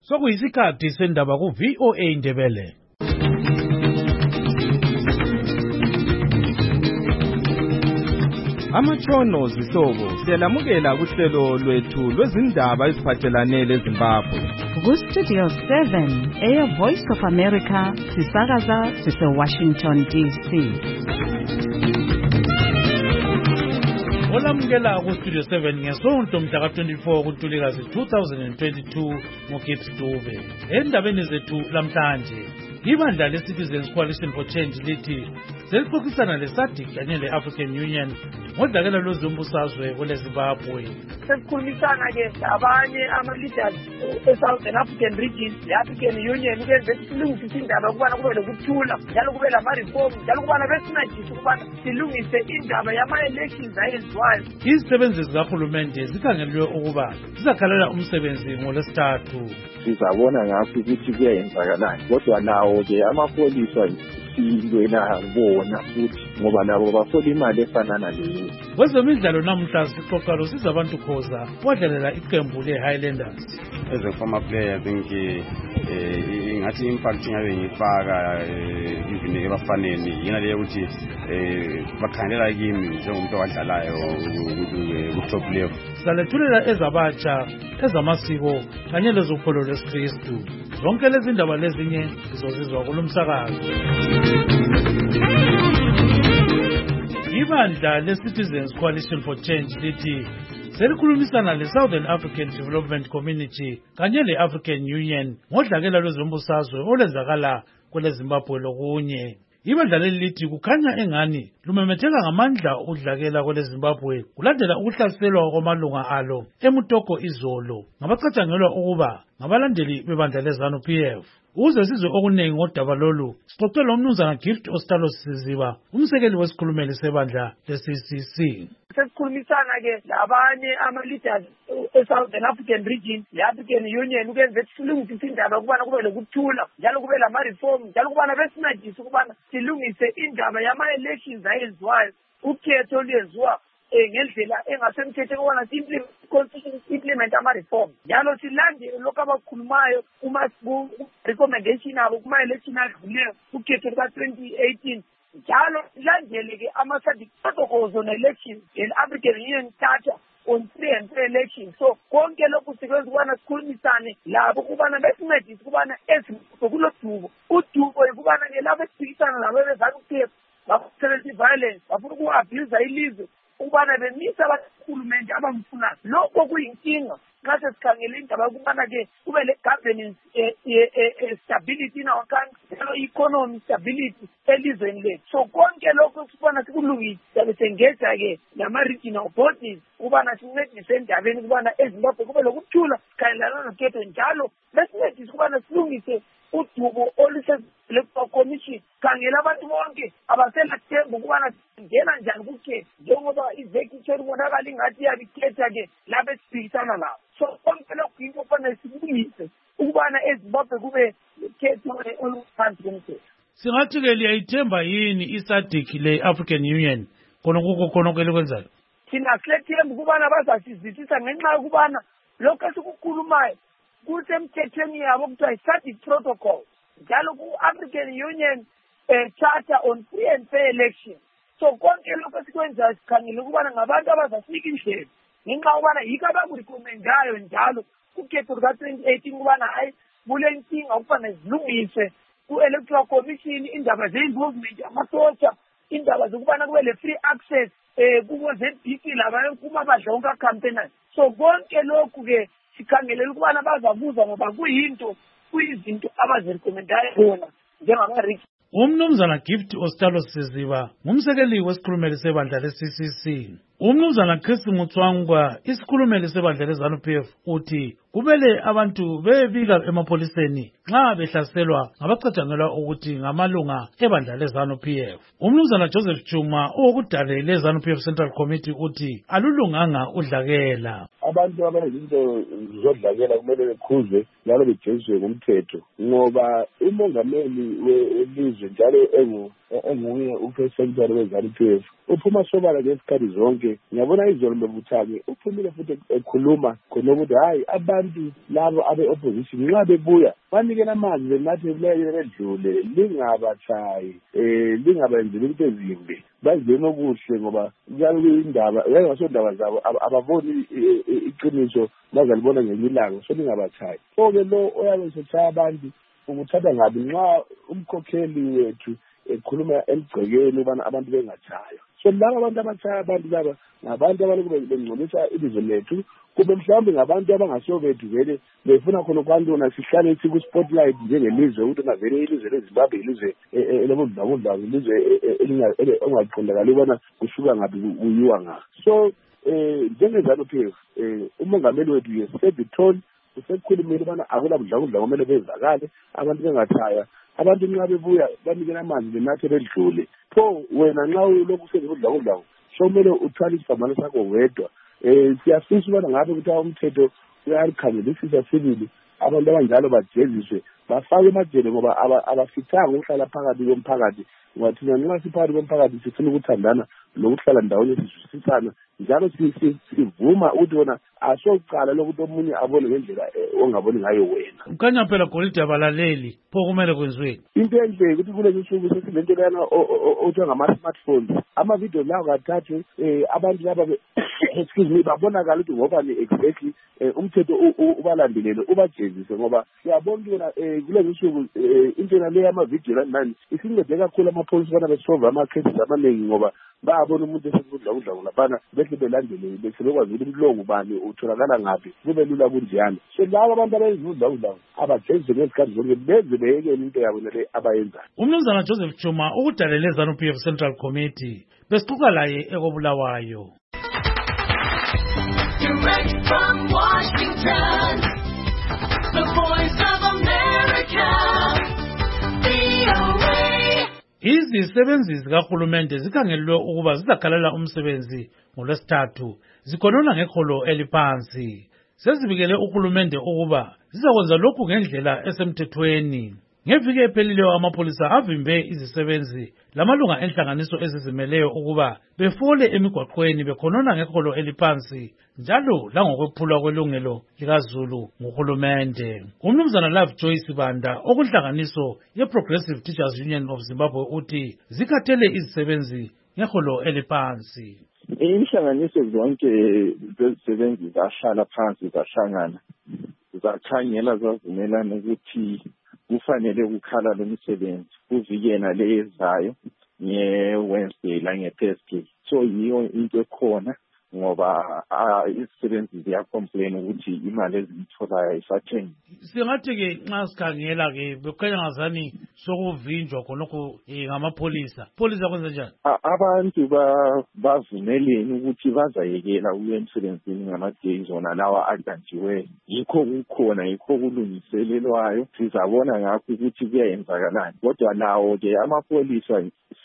Sokuyisikhathi sendaba ku VOA Ndebele. Amatshono zihlobo siyalamukela kuhlelo lwethu lwezindaba eziphathelane leZimbabwe. Ku-Studio 7 Air Voice of America sisakaza sise-Washington DC. Olamukela ku-Studio 7 ngesonto mhla ka-24 kuNtulikazi 2022 ngoGibbs Dube. Endabeni zethu lamhlanje, ibandla le-Citizens Coalition for Change lithi selixoxisana le-SADC kanye le-African Union ngodlakela lwezombusazwe kweleZimbabwe. Sesikhulumisana-ke abanye ama-leaders e-Southern African region, le-African Union, ukuze silungisise indaba ukubana kube lokuthula, njalo kube lama-reform, njalo ukubana besincedise ukubana silungise indaba yama-elections ayenziwayo. Izisebenzi zikahulumende zikhangelwe ukuba zizakhalela umsebenzi ngoLwesithathu. Sizabona ngapho ukuthi kuyenzakalani, kodwa nawo-ke amapholisa into enabona futhi ngoba nabo bafola imali efana naleyo. Kwezemidlalo namhla sixoxa losiza abantu Khoza wadlalela iqembu le-Highlanders. As a former player, I think ngathi impact ngabe ngifaka even ebafaneni yena leyo ukuthi bakhandela kimi njengomuntu owadlalayo ku top level. Salethulela ezabatsha, ezamasiko kanye lezokholo lweSikristu. Zonke lezi ndaba lezinye sizozizwa kulomsakazo. Ibandla le-Citizens Coalition for Change lithi selikhulumisana le-Southern African Development Community kanye le-African Union ngodlakela lwezombusazwe olwenzakala kweleZimbabwe lokunye. Ibandla leli lithi kukhanya engani lumemetheka ngamandla udlakela kweleZimbabwe kulandela ukuhlaselwa kwamalunga alo eMutoko izolo ngabacatshangelwa ukuba ngabalandeli bebandla leZANU-PF. Uze sizwe okuningi ngodaba lolu, sixoxe lomnumzana Gift Ostalo Siziba, umsekeli wesikhulumeli sebandla le-CCC. Sesikhulumisana-ke labanye ama-leaders e-Southern African region, le-African Union, ukuze silungisise indaba ukubana kube lokuthula, njalo kube lama-reform, njalo ukubana besincedise ukubana silungise indaba yama-elections ayenziwayo, ukhetho olwenziwa ngendlela engasemthethweni ukubana implement ama-reform. Njalo silandele lokhu abakhulumayo recommendation abo kuma-election adluleyo ukhetho luka-2018. Njalo silandele-ke ama-SADC protocols on elections and-African Union Charter on free and fair elections. So konke lokhu sikwenza ukubana sikhulumisane labo ukubana besincedise ukubana kulo dubo. Udubo ukubana-ke labo esiphikisana labo beZANU-PF bakusebenzisa violence, bafuna uku-abuse ilizwe ukubana bemisa abahulumende abamfunayo. Lokho kuyinkinga nxa sesikhangele indaba ukubana-ke kube le-governance stability in our country, njalo economy stability elizweni lethu. So konke lokho sibona sikulungile, siyabe sengeja-ke nama-regional bodies ukubana sincedise endabeni ukubana eZimbabwe kube lokuthula sikhangelana nokhetho, njalo besincedise ukubana silungise udubo oluse-electoral commission. Khangela abantu bonke abaselathemba ukubana ngena njani kukhetho, njengoba iveki ibonakala ingathi iyabikhetha-ke lapho esiphikisana labo. So konke lokhu yinto okufanele sikulungise ukubana eZimbabwe kube ukhetho oluphansi komthetho. Singathi-ke liyayithemba yini i-SADC le-African Union khonokho likwenzayo? Thina silethemba ukubana bazasizwisisa ngenxa yokubana lokhu esikukhulumayo kusemthethweni yabo kuthiwa yi-SADC protocol, njalo ku-African Union Charter on free and fair elections. So konke lokho esikwenzayo sikhangele ukubana ngabantu abazasinika indlela ngenxa yokubana yikho abakurikomendayo njalo kukhetho luka-2018 ukubana hayi kule nkinga okufanele zilungiswe ku-electoral commission, indaba ze-involvement yamasotsha, indaba zokubana kube le-free access kubo-ZBC labayo kumabandla onke acampaignayo. So konke lokhu-ke sikhangelela ukubana bazabuza ngoba kuyizinto abazirikomendayo bona njengama-region. Umnumzana Gift Ostalo Siziba ngumsekeli wesikhulumeli sebandla le-CCC. Umnumzana Chris Mutswangwa isikhulumeli sebandla leZANU-PF uthi kumele abantu bebika emapholiseni nxa behlaselwa ngabacatshangelwa ukuthi ngamalunga ebandla leZANU-PF. Umnumzana Joseph Chuma owokudale leZANU-PF Central Committee uthi alulunganga udlakela. abantu abanezinto zodlakela kumele bekhuzwe njalo bejeziswe ngumthetho, ngoba umongameli welizwe njalo enguye upresidenti we-ZANU-PF uphuma sobala ngesikhathi zonke. Ngiyabona izolo Nobuthake uphumile futhi ekhuluma khona ukuthi hayi abantu labo abe-opposition nxa bebuya banikele amanzi benathi kuleke bedlule, lingabatshayi lingabenzeli into ezimbi, bazibeni okuhle ngoba kuyindaba ngasondaba zabo ababoni iqiniso bazalibona ngenye ilanga, so lingabatshayi. So-ke lo oyabe sethaya abantu ukuthatha ngabi nxa umkhokheli wethu ekhuluma emgcekeni ubana abantu bengatshaywa. So laba abantu abatshaya abantu laba ngabantu abaloku bengcolisa ilizwe lethu, kube mhlawumbe ngabantu abangasiyo bethu vele befuna khona kwantona sihlale siku-spotlight njengelizwe ukuthi ngavele ilizwe leZimbabwe ilizwe elobudlabudlabo, ilizwe ongaqondakali ubana kusuka ngapi kuyiwa nga. So njenge-ZANU-PF umongameli wethu yesedithoni usekhulumile ubana akulabudlabudlabo kumele bezakale, abantu bengathaya, abantu nxa bebuya banikele amanzi benathe bedlule. Pho wena nxa ulokhu usebudlabudlabo so kumele uthwale isiphambano sakho wedwa. Siyafisa ubana ngabe ukuthi umthetho uyalikhangelisisa sibili abantu abanjalo bajeziswe bafake emajele ngoba abafithanga ukuhlala phakathi komphakathi, ngoba thina nxa siphakathi komphakathi sifuna ukuthandana lokuhlala ndawonye sizwisisana njalo sivuma ukuthi wona asokuqala lokuthi omunye abone ngendlela ongaboni ngayo wena. Kukhanya phela Golide abalaleli pho kumele kwenziweni. Into enhle ukuthi kulezi nsuku sesilento lana othiwa ngama-smartphones, amavidiyo lawo kathathu abantu laba excuse me babonakala ukuthi ngoba exactly umthetho ubalandelele ubajezise, ngoba siyabona ukuthi kulezi nsuku into le yamavidiyo lanani isincede kakhulu amapholisa ubana besolve ama-cases amaningi, ngoba bayabona umuntu esekudlabudlabo laphana behle belandelele bese bekwazi ukuthi umlongo bani utholakala ngaphi, kube lula kunjeyana. So laba abantu abayizudlabudlabo abajeziswe ngezikhathi zonke benze beyekele into yabo nale abayenzayo. Umnumzana Joseph Chuma ukudalele ZANU-PF Central Committee besixoxa laye ekobulawayo. Direct from Washington, the Voice of America, VOA. Izisebenzi zikahulumende zikhangelwe ukuba zizakhalela umsebenzi ngoLwesithathu zikhonona ngeholo eliphansi. Sezibikele uhulumende ukuba zizakwenza lokhu ngendlela esemthethweni. Ngeviki ephelileyo amapholisa avimbe izisebenzi lamalunga enhlanganiso ezizimeleyo ukuba befole emigwaqweni bekhonona ngeholo eliphansi njalo langokwephulwa kwelungelo likaZulu nguhulumende. Umnumzana Lovejoy Sibanda okunhlanganiso ye-Progressive Teachers Union of Zimbabwe uthi zikhathele izisebenzi ngeholo eliphansi. Inhlanganiso zonke zezisebenzi zahlala phansi zahlangana zakhangela zavumelana ukuthi kufanele kukhala lo msebenzi kuvikena lezayo nge-Wednesday la nge-Thursday. So yiyo into ekhona ngoba izisebenzi ziyacomplain ukuthi imali eziyitholayo ayisathengi. Singathi-ke nxa sikhangela-ke bekukhanya ngazani sokuvinjwa khonokho ngamapholisa. Polisa kwenza njani? Abantu bavumeleni ukuthi bazayekela ukuya emsebenzini ngama-days wona lawa adanjiweyo. Yikho kukhona, yikho kulungiselelwayo. Sizabona ngakho ukuthi kuyayenzakalani. Kodwa lawo-ke amapolisa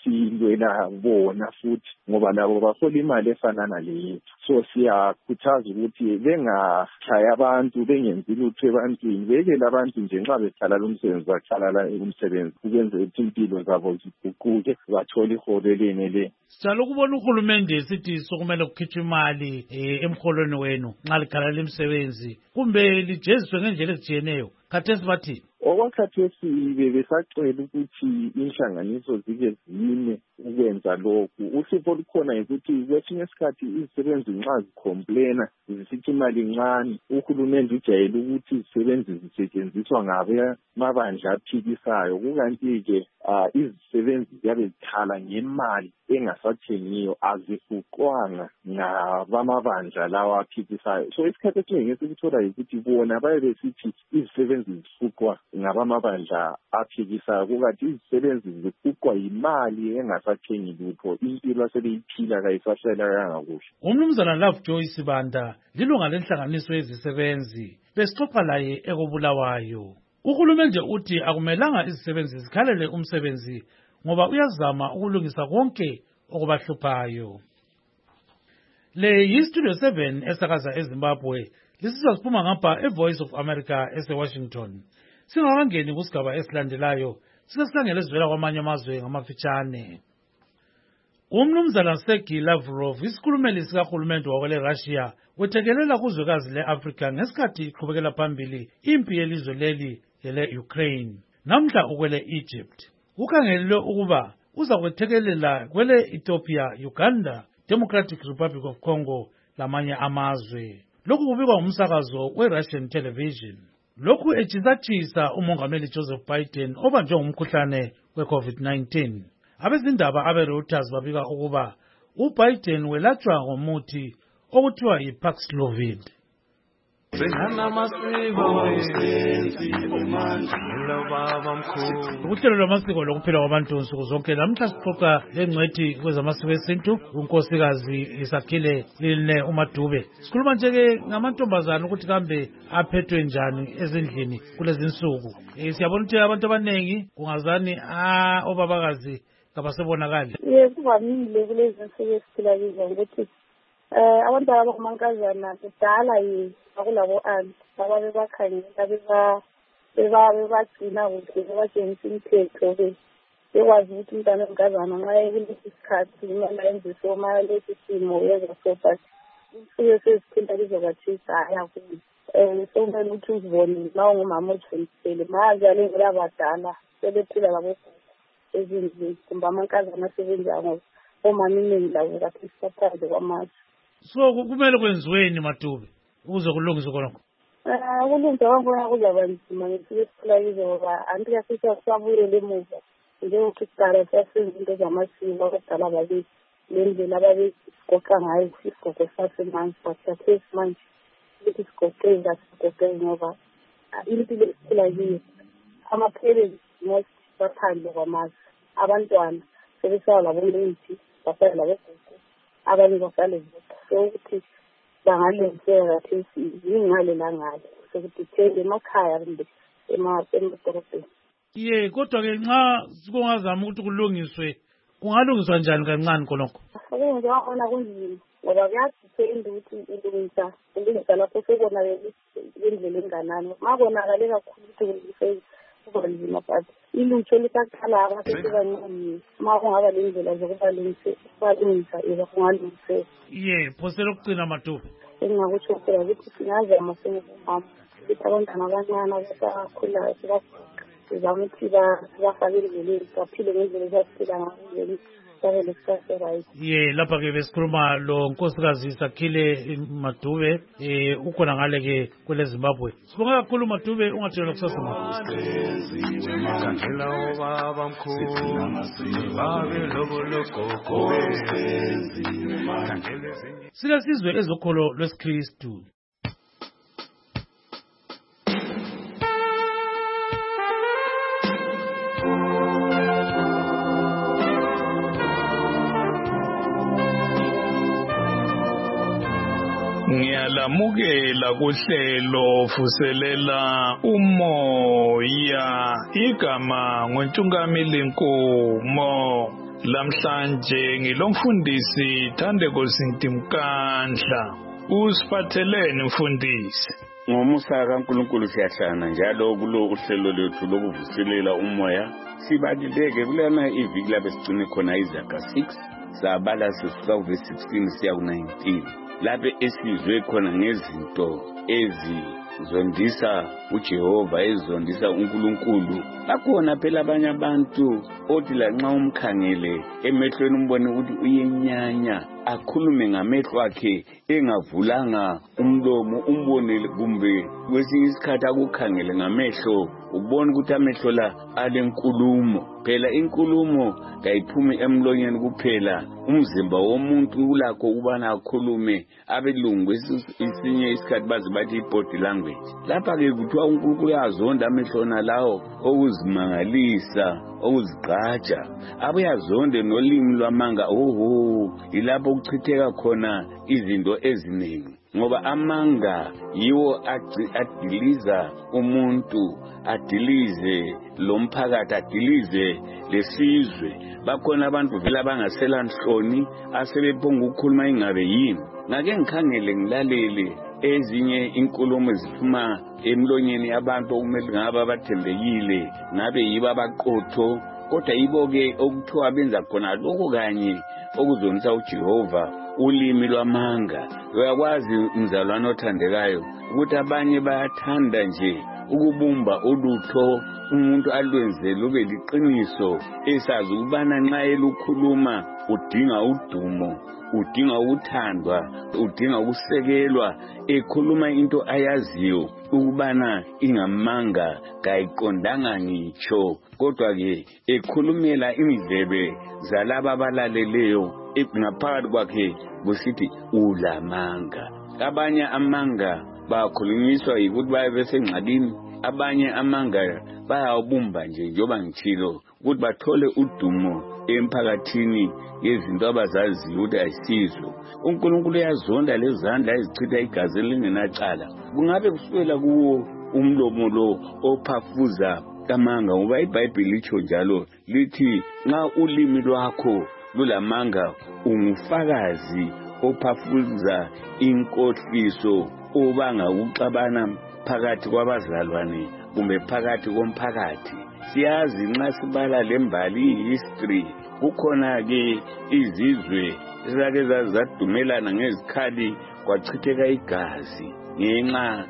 silwela bona futhi ngoba labo bahola imali efana naleyo. So siyakhuthaza ukuthi bengachayi abantu, bengenzi lutho ebantwini, bekele abantu nje nxa behlala lo msebenzi bakhalala umsebenzi ukwenzela ukuthi impilo zabo ziguquke bathole iholo elenele. Sijalo ukubona uhulumende sithi sokumele kukhitshwe imali emholweni wenu nxa likhalala umsebenzi kumbe lijeziswe ngendlela ezijiyeneyo. Khathesi bathini? Okwakhathesi besacela ukuthi inhlanganiso zike zime ukwenza lokhu. Uhlupho olukhona ukuthi kwesinye isikhathi izisebenzi nxa zicomplaina zisithi imali encane, uhulumende ujayele ukuthi izisebenzi zisetshenziswa ngabamabandla aphikisayo, kukanti-ke izisebenzi ziyabe zikhala ngemali engasathengiyo, azifuqwanga ngabamabandla lawa aphikisayo. So isikhathi esiningi esikuthola yikuthi bona baye besithi izisebenzi zifuqwa ngabamabandla aphikisayo, kukanti izisebenzi zifuqwa yimali engasathengi lutho, impilo asebeyiphila kayisahlelekanga kuhle. Umnumzana Lovejoy Sibanda lilunga lenhlanganiso yezisebenzi besixoxa laye ekobulawayo. Uhulumende uthi akumelanga izisebenzi zikhalele umsebenzi ngoba uyazama ukulungisa konke okubahluphayo. Le yiStudio 7 esakaza eZimbabwe lisizwa siphuma ngapha eVoice of America eseWashington. Singakangeni kusigaba esilandelayo sike sikhangele ezivela kwamanye amazwe ngamafitshane. Umnumzana Sergey Lavrov, isikhulumeli sikahulumende wakwele Russia, wethekelela kuzwekazi le-Afrika ngesikhathi iqhubekela phambili impi yelizwe leli yele-Ukraine. Namhla ukwele Egypt. Ukhangelelwe ukuba uza kwethekelela kwele Ethiopia, Uganda, Democratic Republic of Congo lamanye amazwe. Lokhu kubikwa ngumsakazo we-Russian television. Lokhu etshisatshisa umongameli Joseph Biden obanjwe ngumkhuhlane we-COVID-19. Abezindaba abe-Reuters babika ukuba uBiden welatshwa ngomuthi okuthiwa yi-Paxlovid. Uhlelo lwamasiko lokuphila kwabantu nsuku zonke namhla sixoxa lengcwethi kwezamasiko esintu unkosikazi Isakhile Liline uMadube. Sikhuluma nje ngamantombazana ukuthi kambe aphethwe njani ezindlini kulezi insuku. Siyabona ukuthi abantu abanengi kungazani obabakazi kabasebonakali. Kuvamile kulezi insuku esiphila kizo ukuthi abantu abamankazana kudala akulabo anti ababebakhangela bebagcina kuhle bebatshengisa imithetho bekwazi ukuthi umntwana wenkazana nxa ekulesi sikhathi kumele enze so ma lesi simo yenza so but insuku seziphinda lizokathisa ayakuyo so kumele ukuthi uzibone ma ungumama othwendisele manje alengela abadala sebephila labogogo ezindlini kumbe amankazana asebenza ngoba omama iningi labo kathi isaphandle kwamazwe. So kumele kwenziweni Madube ukuze kulungiswe khonokho? Ukulungiswa kwakhona kuzaba nzima ngesikhathi esiphila kizo ngoba anti yasisa sabuyele emuva njengokuthi kudala sasenza into zamasiko abadala bakithi le ndlela ababesigoqa ngayo isigoqo sasemanje but khathesi manje ukuthi sigoqe asigoqe ngoba impilo esiphila kiyo ama-parents most baphandle kwamazwe abantwana sebesala labomlenti basala labogogo abanye basale bodwa so ukuthi bangalungiseka kathesi yingale langale sokuthi thende emakhaya kumbe emadorobheni. Kodwa-ke nxa kungazama ukuthi kulungiswe kungalungiswa njani kancane khonokho? Okunje wakhona kunzima ngoba kuyadipenda ukuthi ulungisa lapho sekonakele indlela enganani ma konakale kakhulu ukuthi kuba nzima but ilutho lisaqala abasesebancane ma kungaba lendlela zokubalungisa kungalungiseka. Phosela ukucina Madube. Engingakutsho phela ukuthi singazama singumama ukuthi abantwana abancane abasakhulayo sizama ukuthi sibafake endleleni baphile ngendlela esasiphila ngayo sabe lekusasa right. Lapha-ke besikhuluma lo nkosikazi Isakhile Madube ukhona ngale-ke kwele Zimbabwe. Sibonga kakhulu Madube, ungatshela kusasa sike sizwe ezokholo lwesiKristu. Ngiyalamukela kuhlelo vuselela umoya igama ngoNtungamili Nkomo. Lamhlanje ngilomfundisi Thandeko Zintimkandla. Usiphatheleni mfundisi? Ngomusa kaNkulunkulu siyahlana njalo kulo uhlelo lethu lokuvuselela umoya. Sibaluleke kulana iviki lapho sigcine khona izaga 6 sabala sisuka verse 16 siya ku-19. Lapho esizwe khona ngezinto ezizondisa uJehova ezizondisa uNkulunkulu. Bakhona phela abanye abantu othi lanxa umkhangele emehlweni umbone ukuthi uyenyanya akhulume ngamehlo akhe engavulanga umlomo umbone kumbe kwesinye isikhathi akukhangele ngamehlo ubone ukuthi amehlo la alenkulumo. Phela inkulumo kayiphumi emlonyeni kuphela, umzimba womuntu ulakho ukubana akhulume abelungu esinye isikhathi bazi bathi body language. language. Lapha-ke kuthiwa uNkulunkulu uyazonda amehlona lawo okuzimangalisa, okuzigqaja. Abuyazonde nolimi lwamanga. Yilapho kuchitheka khona izinto eziningi. Ngoba amanga yiwo adiliza umuntu, adilize lomphakathi, adilize lesizwe. Bakhona abantu vele abangasela nhloni asebephonga ukukhuluma ingabe yini. Ngake ngikhangele ngilalele ezinye inkulumo ziphuma emlonyeni yabantu okumele ngaba bathembekile, ngabe yiba abaqotho, kodwa yibo-ke okuthiwa benza khona lokho kanye okuzonisa uJehova, ulimi lwamanga. Uyakwazi mzalwane othandekayo ukuthi abanye bayathanda nje ukubumba ulutho umuntu alwenze lube liqiniso, esazi ukubana nxa elukhuluma udinga udumo, udinga ukuthandwa, udinga ukusekelwa, ekhuluma into ayaziyo ukubana ingamanga, kayiqondanga ngitsho, kodwa-ke ekhulumela indlebe zalaba abalaleleyo, ngaphakathi kwakhe kusithi ulamanga. Abanye amanga bakhulunyiswa yikuthi baye besengxakini, abanye amanga bayawubumba nje njengoba ngitshilo ukuthi bathole udumo emphakathini yezinto abazaziyo ukuthi ayisizo. uNkulunkulu uyazonda lezandla ezichitha igazi elingenacala. Kungabe kusukela kuwo umlomo lo ophafuza amanga, ngoba iBhayibheli litsho njalo lithi nxa ulimi lwakho lulamanga ungufakazi ophafuza inkohliso obanga ukuxabana phakathi kwabazalwane kumbe phakathi komphakathi. Siyazi nxa sibala lembali history, kukhona-ke izizwe ezake zadumelana ngezikhali kwachitheka igazi ngenxa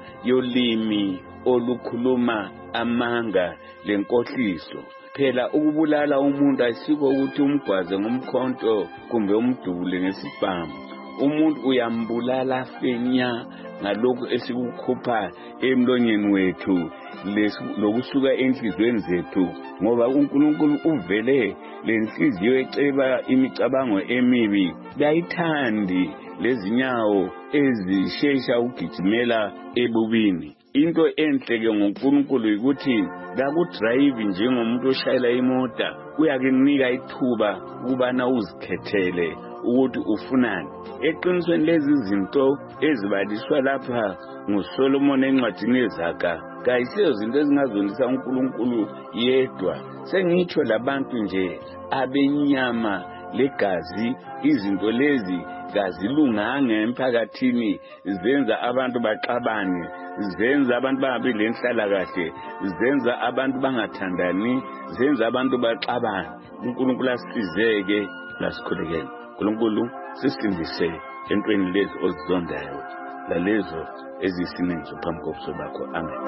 yolimi olukhuluma amanga lenkohliso. Phela ukubulala umuntu ayisikho ukuthi umgwaze ngomkhonto kumbe umdubule ngesibhamu. Umuntu uyambulala fenya ngalokhu esikukhupha emlonyeni wethu lokusuka enhlizweni zethu, ngoba uNkulunkulu uvele lenhliziyo eceba imicabango emibi. Bayithandi lezinyawo ezishesha ukugijimela ebubini. Into enhle ke ngoNkulunkulu ukuthi kakudrayivi njengomuntu oshayela imota, uyakunika ithuba ukubana uzikhethele ukuthi ufunani. Eqinisweni lezi zinto ezibaliswa lapha nguSolomon encwadini yeZaga kayisiyo zinto ezingazondisa uNkulunkulu yedwa. Sengitsho labantu nje abenyama legazi, izinto lezi kazilunganga emphakathini, zenza abantu baxabane, zenza abantu bangabi lenhlalakahle, zenza abantu bangathandani, zenza abantu baxabane. uNkulunkulu asizeke lasikhulekele. uNkulunkulu sisindise entweni lezi ozizondayo lalezo ezisinenzo phambi kobuso bakho. Amen.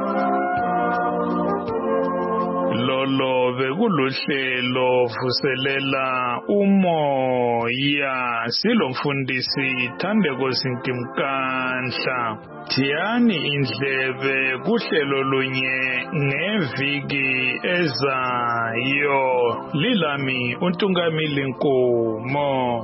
Lolo bekuluhlelo vuselela umoya silomfundisi Thandeko Sintimkanhla. Thiyani indlebe kuhlelo lunye ngeviki ezayo. Lilami uNtungamili Nkomo.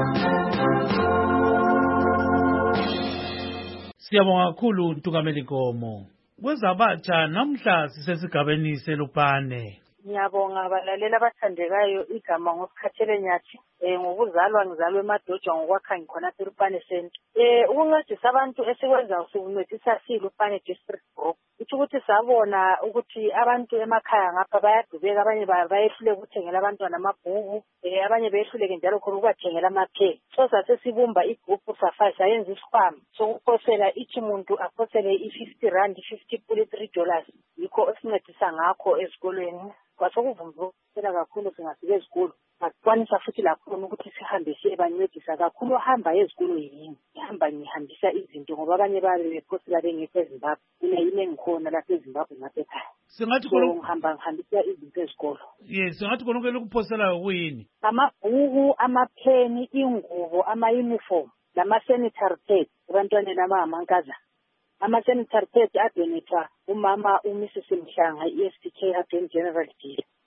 Siyabonga kakhulu Ntungameli Nkomo. Kwezabatsha namhla sisesigabeni selupane. Ngiyabonga abalaleli abathandekayo, igama ngosikhathele nyathi ngokuzalwa ngizalwe eMadoja ngokwakha ngikhona eLupane Center. Ukuncedisa abantu esikwenza ukuncedisa siLupane District Group. Ukuthi sabona ukuthi abantu emakhaya ngapha bayadubeka, abanye bayehluleka ukuthengela abantwana amabhuku, abanye behluleke njalo khona ukubathengela amaphepha. So sasesibumba igroup safaya sayenza isikhwama sokuphosela each muntu aphosele i-50 $53. Yikho esincedisa ngakho ezikolweni. Kwasokuvumbukela kakhulu singafika ezikolo. Akwanisa futhi lapho ukuthi sihambe siyebancedisa kakhulu. Ohamba ezikolo yini? Ngihamba ngihambisa izinto ngoba abanye babe bephosela bengekho eZimbabwe. Mina yini engikhona lapha eZimbabwe ngapha ekhaya. Singathi ngihambisa izinto ezikolo. Yes, singathi konke lokuphosela kuyini? Amabhuku, amapheni, ingubo, ama-uniform, lama-sanitary pads abantwaneni abangamankazana. Ama-sanitary pads adonethwa umama uMrs Mhlanga, i-SPK Adon General Deal.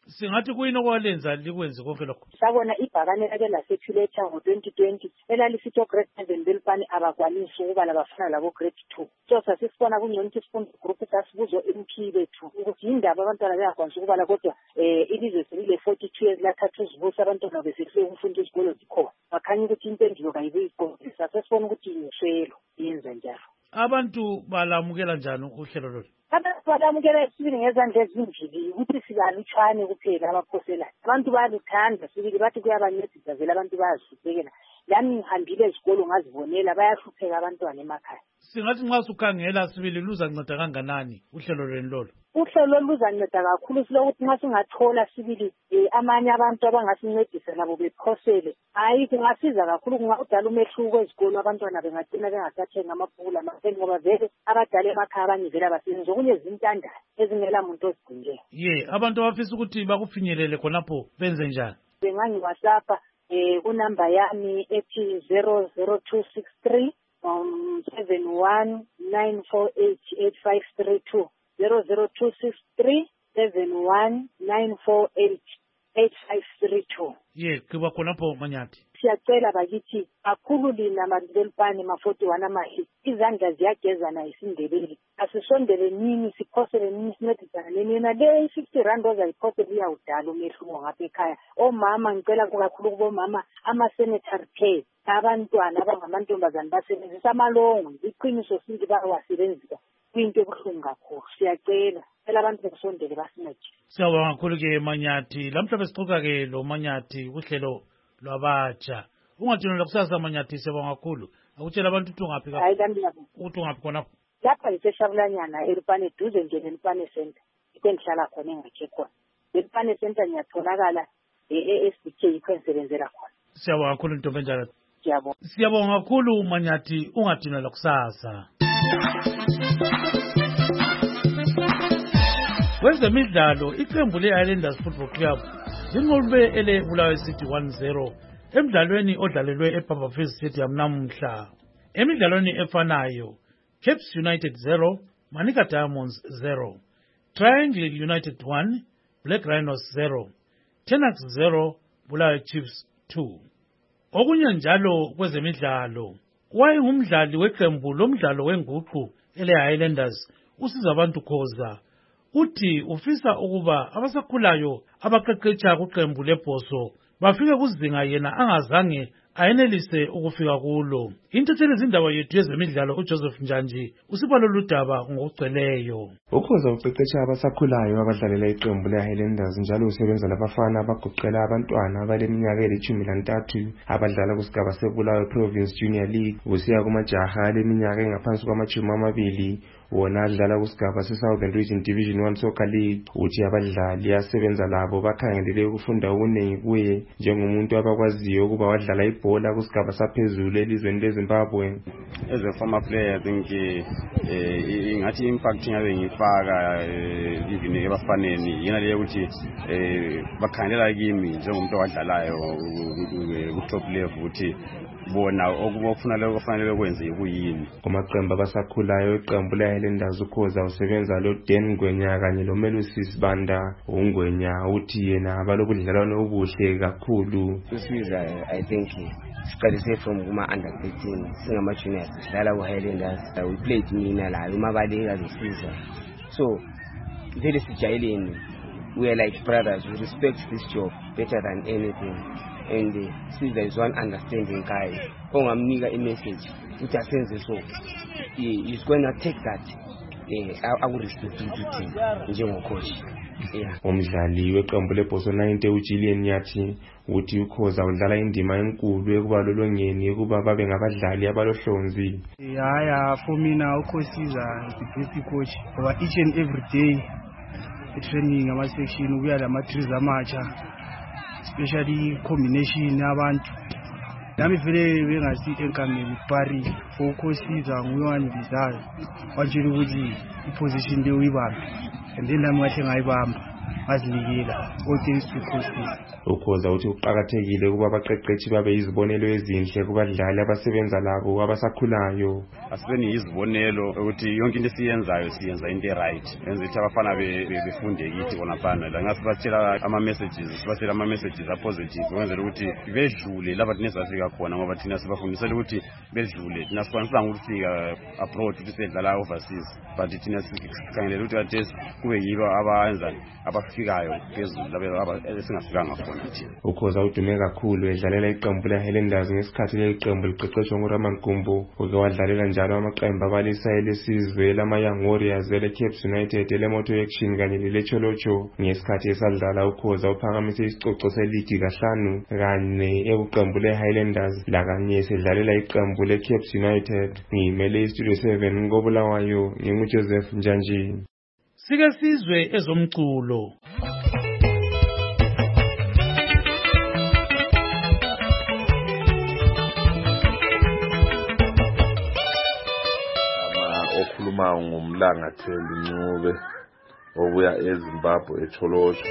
Singathi kuyini okwalenza likwenze konke lokho? Sabona ibhakane lake lasePhileta ngo-2020 elalisithi o-grade 7 belipani abakwanisi ukuba labafana labo grade 2. So sasisibona kungcono ukuthi sifunde group sasibuzo MP bethu ukuthi yindaba abantwana bengakwanisi ukubala kodwa ilizwe selile 42 years lathatha uzibusa abantwana besehluleka ukufunda izikolo zikhona. Bakhanya ukuthi impendulo kayibuyiqondisa. Sasibona ukuthi yinhlelo yenza njalo. Abantu balamukela njani uhlelo lolu? Abantu balamukela sibili ngezandla ezimbili ukuthi sikalutshwane kuphela abaphoselayo. Abantu bayaluthanda sibili bathi kuyabancedisa vele abantu bayazibekela. Lami ngihambile ezikolo ngazibonela bayahlupheka abantwana emakhaya. Singathi nxa usukhangela sibili luzanceda kanganani uhlelo lwenu lolu? Uhlelo luzanceda kakhulu silokuthi nxa singathola sibili amanye abantu abangasincedisa nabo bephosele. Hayi kungasiza kakhulu kungadala umehluko ezikolo abantwana bengagcina bengasathenga amabhuku lamapeni ngoba vele abadala emakhaya abanye vele abasebenzi okunye zintandane ezingela muntu ozigcinjele. Abantu abafisa ukuthi bakufinyelele khonapho benze njani? Bengangiwasapha kunamba yami ethi 00263 719488532 00263 719488532. Kuba khonapho Manyathi. Siyacela bakithi kakhulu lina Mandolpane ma41 amahi izandla ziyagezana isindebele asisondele nini siphosele nini sincedisana nina le 50 rand ozayiphosela iyawudala umehluko ngapha ekhaya. Omama ngicela kakhulu kubomama ama-sanitary pads abantwana abangamantombazane basebenzisa amalongo iqiniso sinti bayawasebenzisa kuyinto ebuhlungu kakhulu. Siyacela abantu besondele basincede. Siyabonga kakhulu ke Manyathi. Lamhlanje sixoxa ke lo Manyathi kuhlelo lwabatsha. Ungathunela kusasa Manyathi siyabonga kakhulu. Akutshela abantu ukuthi ungaphi ka? Hayi kambi lapho. Ukuthi ungaphi khona? Lapha ngiseshabulanyana eLupane duze nje neLupane Center. Ikwendihlala khona engakhe khona. eLupane Center ngiyatholakala eSBK ikhonsebenzela khona. Siyabonga kakhulu Ntombi enjalo. Siyabonga kakhulu Manyathi ungathunela kusasa. Kwezemidlalo iqembu le-Highlanders Football Club linqobe ele Bulawayo City 1-0 emidlalweni odlalelwe eBarberville Stadium namuhla. Emidlalweni efanayo Caps United 0 Manica Diamonds 0 Triangle United 1 Black Rhinos 0 Tenax 0 Bulawayo Chiefs 2. Okunye njalo kwezemidlalo wayengumdlali weqembu lomdlalo wenguqu ele-Highlanders uSizabantu Khoza uthi ufisa ukuba abasakhulayo abaqeqetsha kuqembu lebhoso bafike kuzinga yena angazange ayenelise ukufika kulo. Intatheli izindaba yethu yezemidlalo uJoseph Njanji usipha lolu daba ngokugcweleyo. Ukhoza uqeqetsha abasakhulayo abadlalela iqembu le-Highlanders njalo usebenza labafana abagoqela abantwana abaleminyaka eli-13 abadlala kusigaba seBulawayo Province Junior League kusiya kumajaha aleminyaka engaphansi kwama-20 wona adlala kusigaba se-Southern Region Division 1 Soccer League. Uthi abadlali asebenza labo bakhangelele ukufunda okuningi kuye njengomuntu abakwaziyo ukuba wadlala ibhola kusigaba saphezulu elizweni leZimbabwe. As a former player I think ingathi impact ngabe ngifaka even ebafaneni yena leyo ukuthi bakhangelela kimi njengomuntu owadlalayo ku top level ukuthi bona okufuna lokho kufanele kwenze kuyini. Kumaqembu abasakhulayo iqembu le-Highlanders ukhoza usebenza lo Dan Ngwenya kanye lo Melusis Banda. uNgwenya uthi yena abalobudlelwano obuhle kakhulu. Sisiza I think siqalise from kuma under 13 singama juniors sidlala ku-Highlanders we played mina la uMabaleka zisiza so vele sijayeleni we are like brothers we respect this job better than anything and see there is one understanding guy ongamnika i-message ukuthi asenze so he is going to take that I would respect ukuthi njengocoach. Umdlali weqembu lebhoso 90 uJillian Nyathi uthi ukhoza udlala indima enkulu ekubalolongeni ukuba babe ngabadlali abalohlonzi. For mina ukhosiza the best coach for each and every day training ama-section kuya lama-drills amatsha especially combination abantu nami vele bengasi enkameni pari for ukhosiza nguye wangibizayo watshela ukuthi iposition leyo uyibambe and then nami ngahle ngayibamba bazinikela all thanks to coaches. Ukhoza uthi uqakathekile ukuba abaqeqeshi babe yizibonelo ezinhle kubadlali abasebenza labo abasakhulayo. Asibeni yizibonelo ukuthi yonke into esiyenzayo siyenza into right. Enza ukuthi abafana befunde kithi khonapha la ngasibatshela ama messages positive ukwenzela ukuthi bedlule lapha thina safika khona ngoba thina sibafundisela ukuthi bedlule thina sikwanisanga ukufika abroad ukuthi sedlala overseas but thina sikhangela ukuthi athe kube yibo abayenza abafikayo phezulu laba esingafikanga khona thina. Ukhoza udume kakhulu edlalela iqembu leHighlanders ngesikhathi leli qembu liqeqeshwa nguRaman Gumbo oke wadlalela njalo amaqembu abalisa elesizwe lama-Young Warriors ele-Cape United eleMoto Action kanye lele-Cholocho. Ngesikhathi esadlala Ukhoza uphakamise isicoco seligi kahlanu kane ebuqembu leHighlanders lakanye esedlalela iqembu le-Cape United. Ngimele iStudio 7 ngobulawayo nginguJoseph Njanjini. Sike sizwe ezomculo. Okhuluma ngumlangatheli Ncube obuya eZimbabwe eCholocho.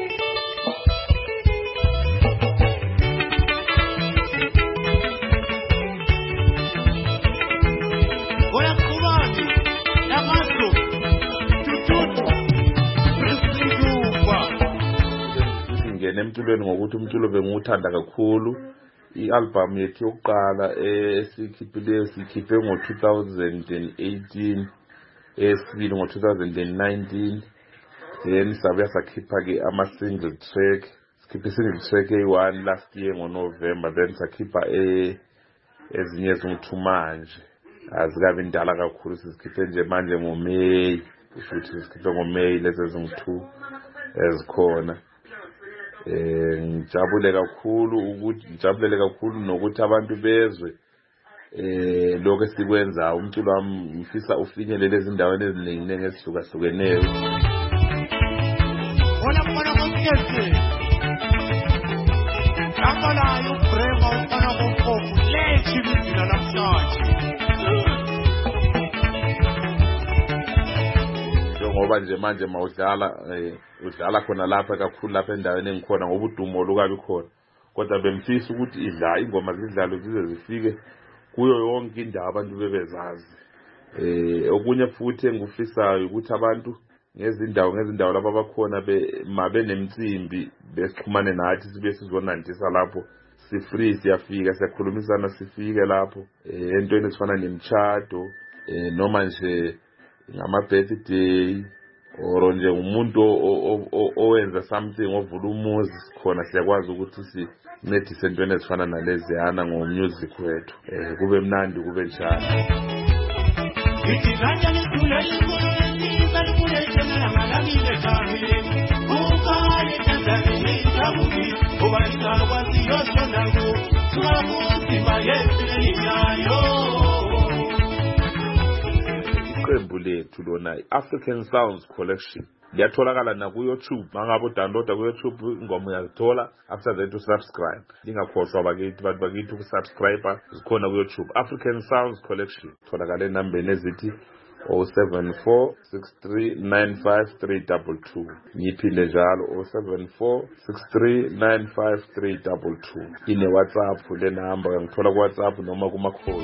Emculweni ngokuthi umculo bengiwuthanda kakhulu. I-album yethu yokuqala esikhiphileyo sikhiphe ngo-2018 esibili ngo-2019 then sabuya sakhipha ke ama-single track. Sikhiphe i-single track eyi-1 last year ngoNovember then sakhipha ezinye ezingu-2 manje azikabi ndala kakhulu sizikhiphe nje manje ngoMeyi futhi sikhiphe ngoMeyi lezi ezingu-2 ezikhona. Ngijabulele kakhulu nokuthi abantu bezwe lokho esikwenza umculo wami ngifisa ufinyelele ezindaweni eziningi ezihlukahlukene. Wona mfana komkhethe Kamalayo brema ufana komfofu lethi bizina namhlanje. Ngoba nje manje udlala khona lapha kakhulu lapha endaweni engikhona ngoba udumo olukabi khona kodwa bemfisa ukuthi ingoma zidlalo zize zifike kuyo yonke indawo abantu bebezazi. Okunye futhi engifisayo ukuthi abantu ngezindawo lapha bakhona mabenemcimbi besixhumane nathi sibe sizonandisa lapho si-free siyafika siyakhulumisana sifike lapho entweni ezifana nemtshado noma nje ngama-birthday or nje umuntu owenza something ovula umuzi khona siyakwazi ukuthi sincedise entweni ezifana naleziyana ngomusic wethu kube mnandi kube njalo. Iqembu lethu lona African Sounds Collection liyatholakala na ku YouTube. Mangabe udownloada ku YouTube ingoma uyazithola after that usubscribe. Lingakhohlwa bakithi bantu bakithi ukusubscribe zikhona ku YouTube. African Sounds Collection tholakala enambeni ezithi 07463953222 ngiphinde njalo 07463953222. ine WhatsApp le number ngithola ku WhatsApp noma kuma call.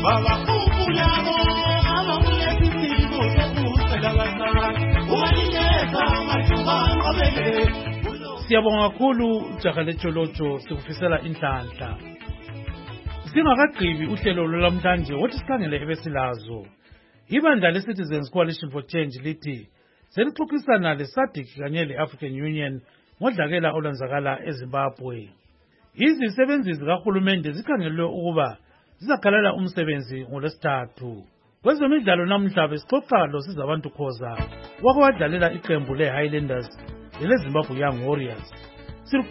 Siyabonga kakhulu jaha letsholotsho sikufisela inhlanhla. Singakagqibi uhlelo lwamhlanje wothi sikhangele ebesilazo. Ibandla le-Citizens Coalition for Change lithi selixoxisana le-SADC kanye le-African Union ngodlakela olwenzakala eZimbabwe. Izisebenzi zikahulumende zikhangelwe ukuba zizakhalela umsebenzi ngoLwesithathu. Kwezemidlalo namhla besixoxa loSizabantu Khoza wakwadlalela iqembu le-Highlanders lele-Zimbabwe Young Warriors.